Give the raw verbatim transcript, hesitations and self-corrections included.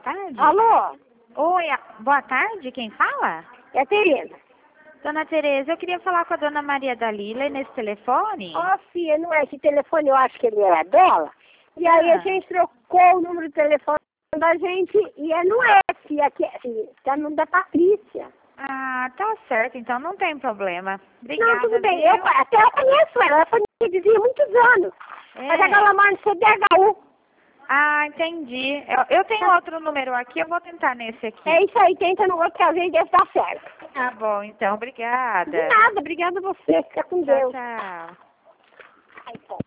tarde. Alô? Oi, a- boa tarde, quem fala? É a Tereza. Dona Tereza, eu queria falar com a dona Maria Dalila nesse telefone. Ó, filha, não é esse telefone, eu acho que ele era dela. E aí Ah. a gente trocou o número de telefone da gente e é no F, aqui, assim, tá no da Patrícia. Ah, tá certo, então não tem problema. Obrigada, Não, tudo bem. viu? Eu, até eu conheço ela, ela foi minha vizinha há muitos anos. É. Mas agora ela mora no C D H U. Ah, entendi. Eu, eu tenho outro número aqui, eu vou tentar nesse aqui. É isso aí, tenta no outro que às vezes deve dar certo. Tá bom, então, obrigada. De nada, obrigada a você. Fica com Tchau, Deus. tchau. Ai, pô.